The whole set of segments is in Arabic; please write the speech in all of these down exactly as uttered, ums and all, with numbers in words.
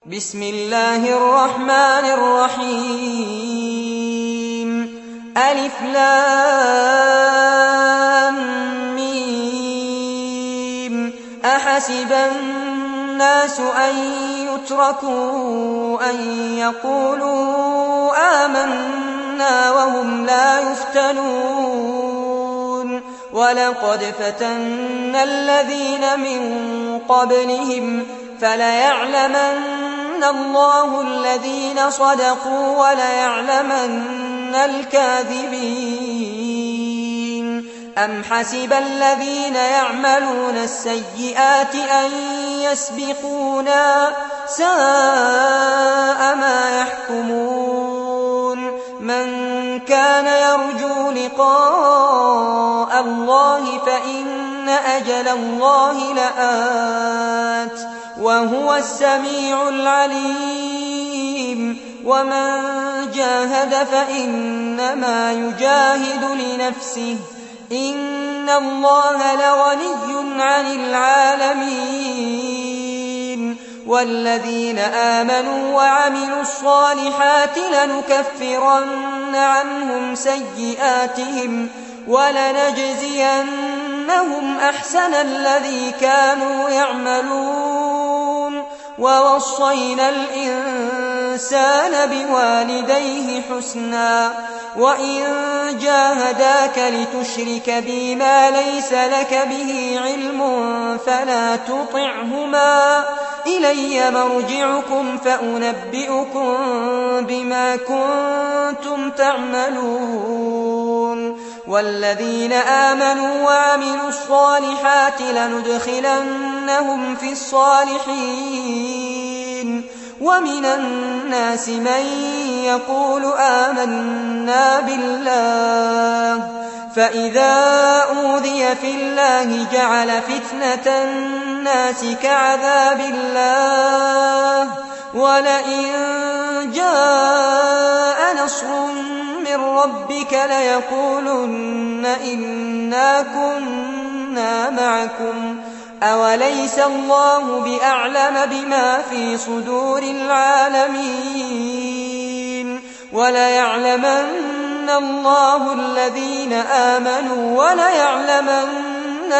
بسم الله الرحمن الرحيم ألف لام ميم أحسب الناس أن يتركوا أن يقولوا آمنا وهم لا يفتنون ولقد فتنا الذين من قبلهم فليعلمن الله الذين صدقوا وليعلمن الكاذبين أم حسب الذين يعملون السيئات أن يسبقونا ساء ما يحكمون من كان يرجو لقاء الله فإن أجل الله لآت وهو السميع العليم ومن جاهد فإنما يجاهد لنفسه إن الله لغني عن العالمين والذين آمنوا وعملوا الصالحات لنكفرن عنهم سيئاتهم ولنجزينهم أحسن الذي كانوا يعملون ووصينا الإنسان بوالديه حسنا وإن جاهداك لتشرك بي ما ليس لك به علم فلا تطعهما إلي مرجعكم فأنبئكم بما كنتم تعملون والذين آمنوا وعملوا الصالحات لندخلنهم في الصالحين ومن الناس من يقول آمنا بالله فإذا أوذي في الله جعل فتنة الناس كعذاب الله ولئن جاء نصر من ربك ليقولن إنا كنا معكم أوليس الله بأعلم بما في صدور العالمين وليعلمن الله الذين آمنوا وليعلمن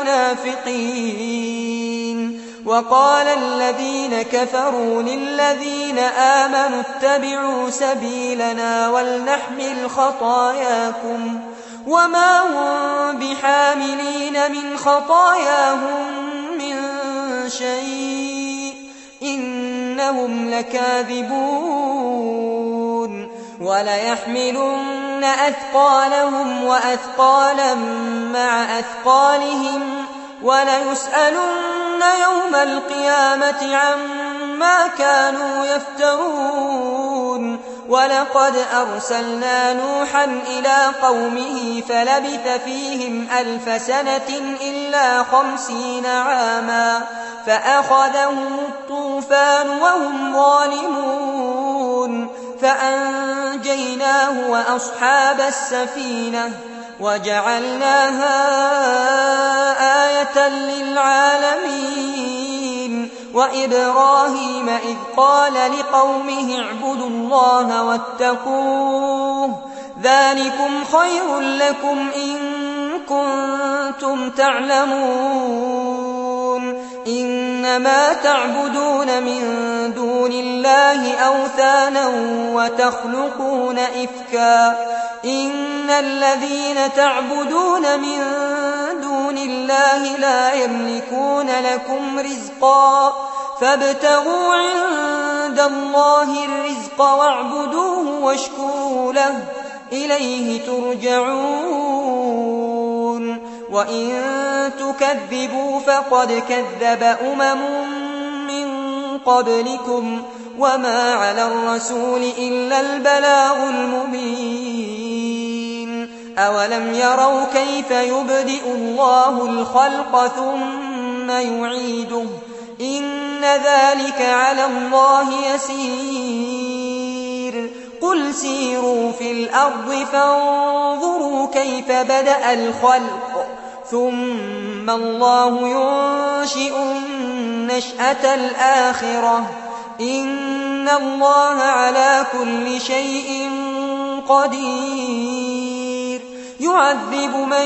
المنافقين وقال الذين كفروا للذين آمنوا اتبعوا سبيلنا ولنحمل خطاياكم وما هم بحاملين من خطاياهم من شيء إنهم لكاذبون وليحملن أثقالهم وأثقالا مع أثقالهم وليسألن يوم القيامة عما كانوا يفترون ولقد أرسلنا نوحا إلى قومه فلبث فيهم ألف سنة إلا خمسين عاما فأخذهم الطوفان وهم ظالمون فأنجيناه وأصحاب السفينة وجعلناها آية للعالمين وإبراهيم إذ قال لقومه اعبدوا الله واتقوه ذلكم خير لكم إن كنتم تعلمون إنما تعبدون من دون الله أوثانا وتخلقون إفكا إن الذين تعبدون من دون الله لا يملكون لكم رزقا فابتغوا عند الله الرزق واعبدوه واشكروا له إليه ترجعون وإن تكذبوا فقد كذب أمم من قبلكم وما على الرسول إلا البلاغ المبين أولم يروا كيف يبدئ الله الخلق ثم يعيده إن ذلك على الله يسير قل سيروا في الأرض فانظروا كيف بدأ الخلق ثم الله ينشئ النشأة الآخرة إن الله على كل شيء قدير يعذب من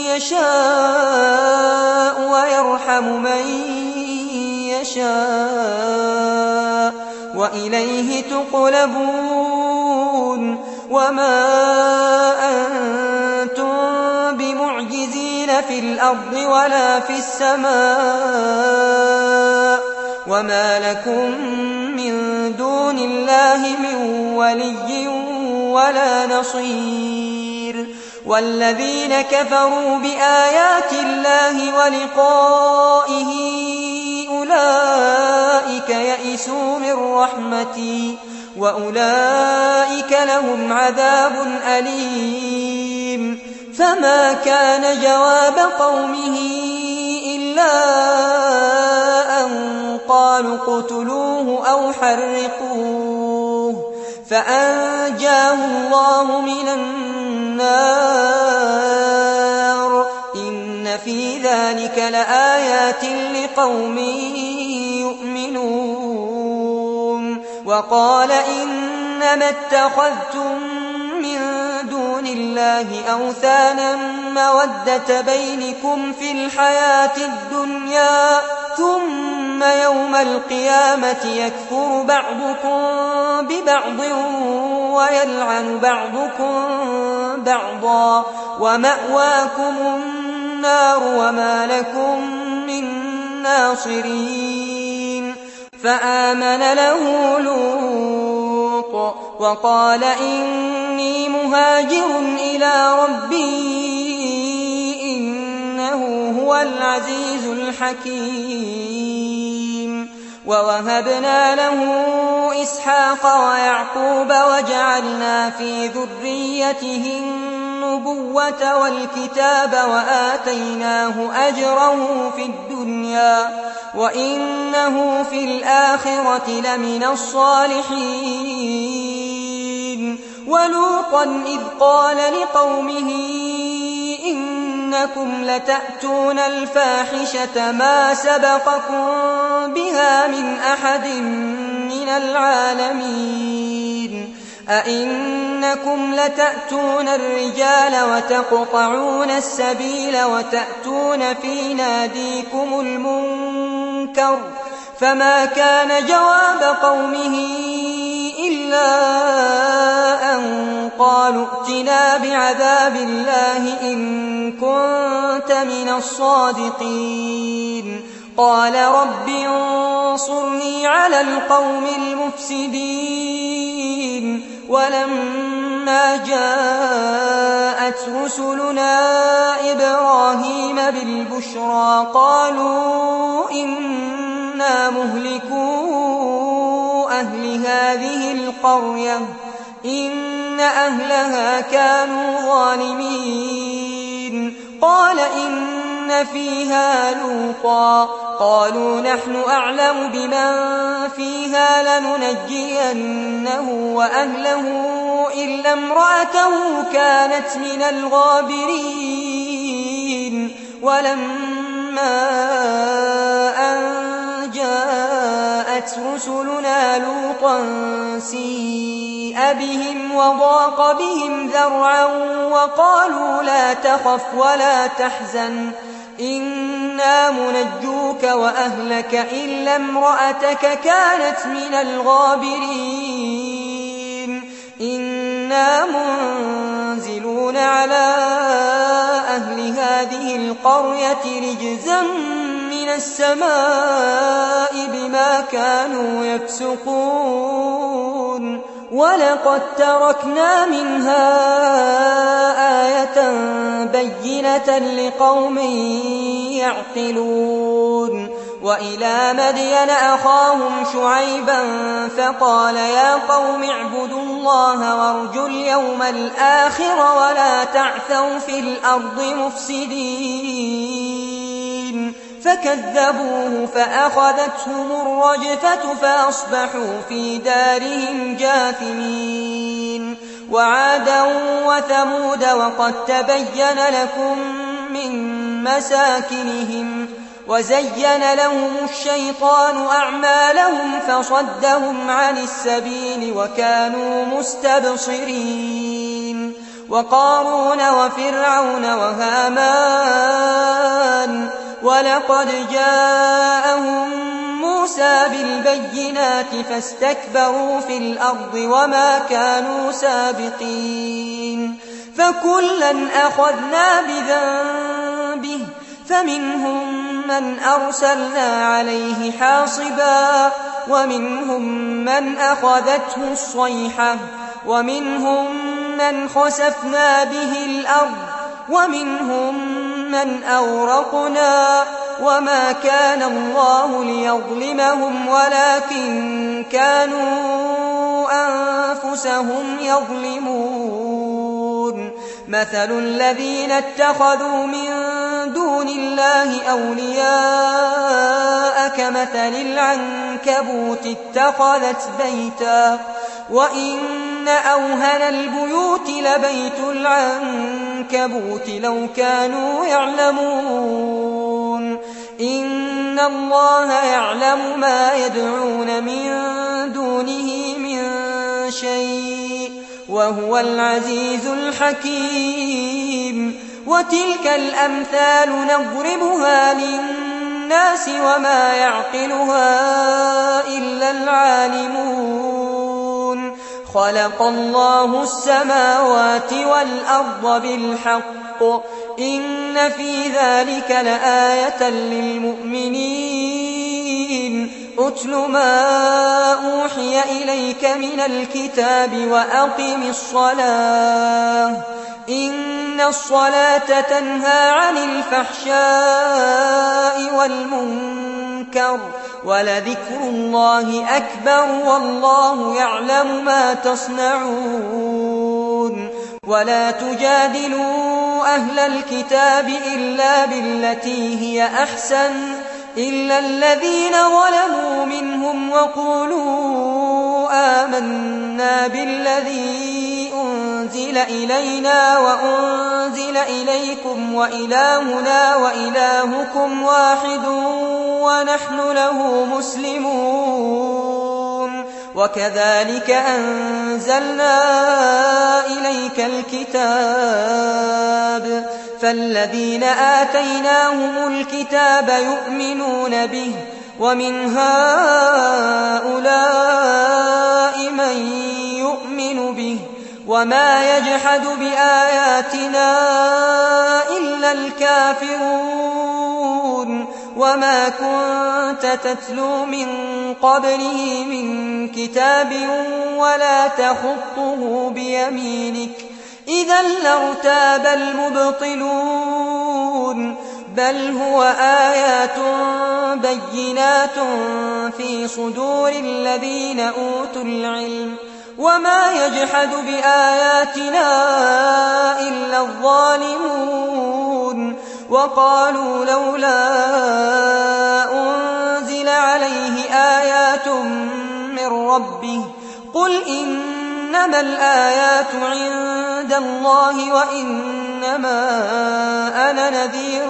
يشاء ويرحم من يشاء وإليه تقلبون وما أنتم بمعجزين في الأرض ولا في السماء وما لكم من دون الله من ولي ولا نصير والذين كفروا بآيات الله ولقائه أولئك يئسوا من رحمتي وأولئك لهم عذاب أليم فما كان جواب قومه إلا أن قالوا اقتلوه أو حرقوه فأنجاه الله من النار إن في ذلك لآيات لقوم يؤمنون وقال إنما اتخذتم من دون الله أوثانا مودة بينكم في الحياة الدنيا ثم يوم القيامة يكفر بعضكم ببعض ويلعن بعضكم بعضا ومأواكم النار وما لكم من ناصرين فآمن له لوط وقال إني مهاجر إلى ربي إنه هو العزيز الحكيم ووهبنا له إسحاق ويعقوب وجعلنا في ذريته النبوة والكتاب وآتيناه أجره في الدنيا وإنه في الآخرة لمن الصالحين ولوطا إذ قال لقومه إنكم لتأتون الفاحشة ما سبقكم بها من أحد من العالمين أئنكم لتأتون الرجال وتقطعون السبيل وتأتون في ناديكم المنكر فما كان جواب قومه إلا أن قالوا ائتنا بعذاب الله إن كنت من الصادقين قال رب انصرني على القوم المفسدين ولما جاءت رسلنا إبراهيم بالبشرى قالوا إنا مهلكو أهل هذه القرية إن أهلها كانوا ظالمين قال إن فيها لوطا قالوا نحن أعلم بمن فيها لننجينه وأهله إلا امرأته كانت من الغابرين ولما أن جاءت رسلنا لوطا سيء بهم وضاق بهم ذرعا وقالوا لا تخف ولا تحزن إنا منجوك وأهلك إلا امرأتك كانت من الغابرين إنا منزلون على أهل هذه القرية رجزا من السماء بما كانوا يفسقون ولقد تركنا منها آية بينة لقوم يعقلون وإلى مدين أخاهم شعيبا فقال يا قوم اعبدوا الله وارجوا اليوم الآخر ولا تعثوا في الأرض مفسدين فكذبوه فأخذتهم الرجفة فأصبحوا في دارهم جاثمين وعادا وثمود وقد تبين لكم من مساكنهم وزين لهم الشيطان أعمالهم فصدهم عن السبيل وكانوا مستبصرين وقارون وفرعون وهامان ولقد جاءهم موسى بالبينات فاستكبروا في الأرض وما كانوا سابقين فكلا أخذنا بذنبه فمنهم من أرسلنا عليه حاصبا ومنهم من أخذته الصيحة ومنهم من خسفنا به الأرض ومنهم من أغرقنا وما كان الله ليظلمهم ولكن كانوا أنفسهم يظلمون مثل الذين اتخذوا من دون الله أولياء كمثل العنكبوت اتخذت بيتا وإن أوهن البيوت لبيت العنكبوت لو كانوا يعلمون إن الله يعلم ما يدعون من دونه من شيء وهو العزيز الحكيم وتلك الأمثال نضربها للناس وما يعقلها إلا العالمون خلق الله السماوات والأرض بالحق إن في ذلك لآية للمؤمنين أتل ما أوحي إليك من الكتاب وأقم الصلاة إن الصلاة تنهى عن الفحشاء والمنكر ولذكر الله أكبر والله يعلم ما تصنعون ولا تجادلوا أهل الكتاب إلا بالتي هي أحسن إلا الذين ظلموا منهم وقولوا آمنا بالذي أنزل إلينا وأنزل إليكم وإلهنا وإلهكم واحد ونحن له مسلمون وكذلك أنزلنا إليك الكتاب فالذين آتيناهم الكتاب يؤمنون به ومن هؤلاء من يؤمن به وما يجحد بآياتنا إلا الكافرون وما كنت تتلو من قبله من كتاب ولا تخطه بيمينك إذا لارتاب المبطلون بل هو آيات بينات في صدور الذين أوتوا العلم وما يجحد بآياتنا إلا الظالمون وقالوا لولا أنزل عليه آيات من ربه قل إنما الآيات عند الله وإنما أنا نذير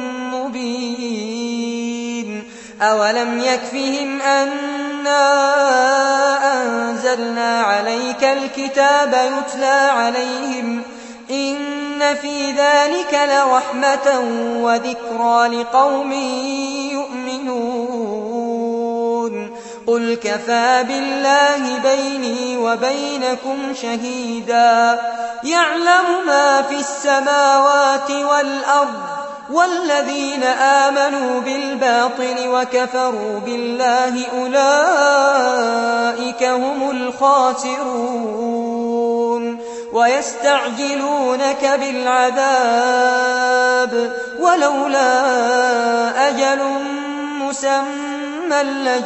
مبين أولم يكفهم أنا أنزلنا عليك الكتاب يتلى عليهم إن في ذلك لرحمة وذكرى لقوم يؤمنون قل كفى بالله بيني وبينكم شهيدا يعلم ما في السماوات والأرض والذين آمنوا بالباطل وكفروا بالله أولئك هم الخاسرون ويستعجلونك بالعذاب ولولا أجل مسمى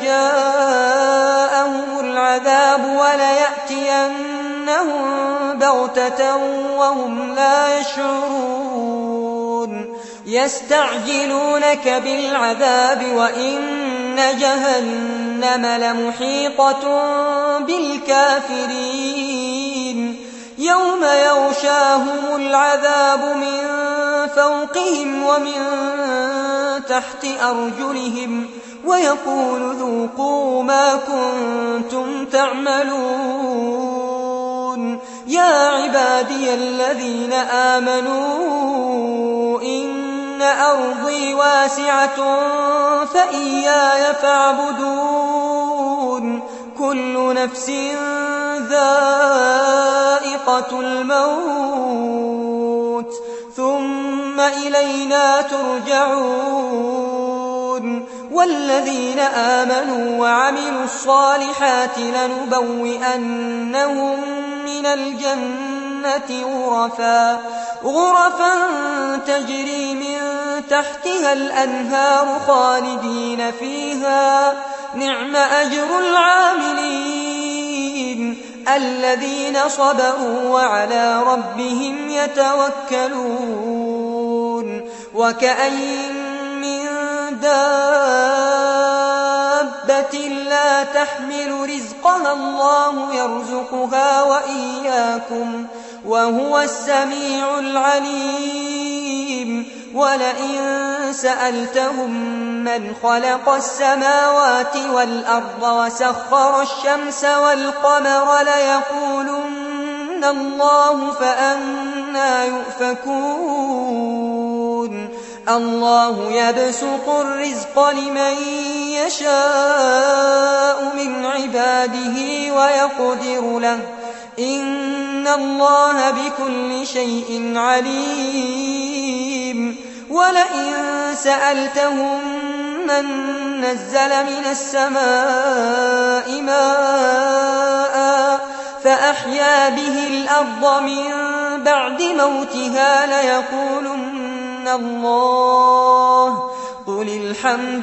لجاءهم العذاب وليأتينهم بغتة وهم لا يشعرون يستعجلونك بالعذاب وإن جهنم لمحيطة بالكافرين يوم يغشاهم العذاب من فوقهم ومن تحت أرجلهم ويقول ذوقوا ما كنتم تعملون يا عبادي الذين آمنوا إن أرضي واسعة فإياي فاعبدون كل نفس ذائقة الموت ثم إلينا ترجعون والذين آمنوا وعملوا الصالحات لنبوئنهم من الجنة غرفا غرفا تجري من تحتها الأنهار خالدين فيها نعم أجر العاملين الذين صبروا وعلى ربهم يتوكلون وكأين من دابة لا تحمل رزقها الله يرزقها وإياكم وهو السميع العليم ولئن سألتهم من خلق السماوات والأرض وسخر الشمس والقمر ليقولن الله فأنى يؤفكون الله يبسط الرزق لمن يشاء من عباده ويقدر له إن الله بكل شيء عليم ولئن سألتهم من نزل من السماء ماء فأحيا به الأرض من بعد موتها ليقولن الله قل الحمد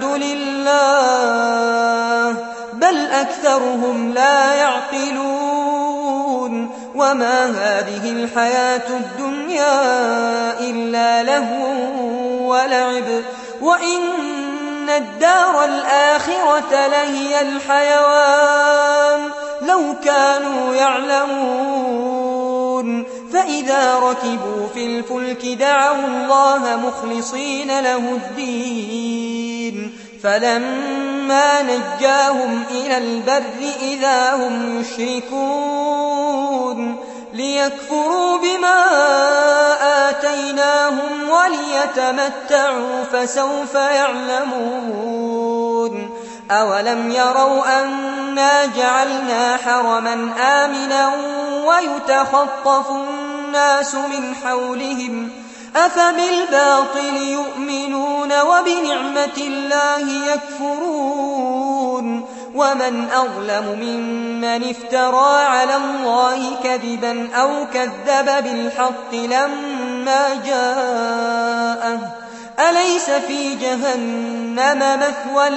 لله بل أكثرهم لا يعقلون وما هذه الحياة الدنيا إلا لهو ولعب وإن الدار الآخرة لهي الحيوان لو كانوا يعلمون فإذا ركبوا في الفلك دعوا الله مخلصين له الدين فلما نجاهم إلى البر إذا هم يشركون ليكفروا بما آتيناهم وليتمتعوا فسوف يعلمون أولم يروا أنا جعلنا حرما آمنا ويتخطف الناس من حولهم أفبالباطل يؤمنون وبنعمة الله يكفرون ومن أظلم ممن افترى على الله كذبا أو كذب بالحق لما جاءه أليس في جهنم مثوى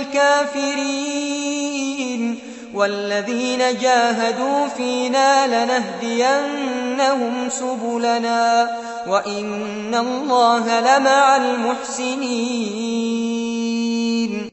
للكافرين والذين جاهدوا فينا لنهدينهم سبلنا وإن الله لمع المحسنين